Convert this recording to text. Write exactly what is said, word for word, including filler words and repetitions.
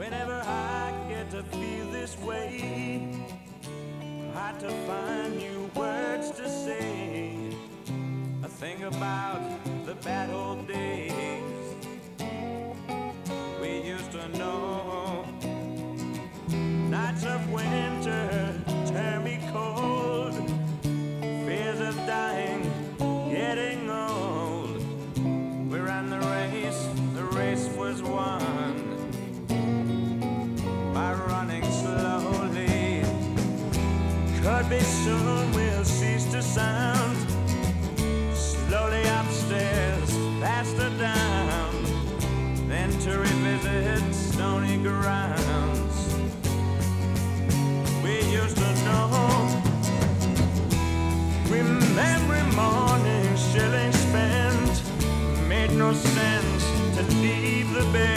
Whenever I get to feel this way, hard to find new words to say. I think about the bad old days we used to know. Nights of winter turn me cold, fears of dying, getting old. We ran the race, the race was won by running slowly. Could be soon we'll cease to sound, slowly upstairs, faster down, then to revisit stony grounds we used to know. Remembering morning shilling spent, made no sense to leave the bed.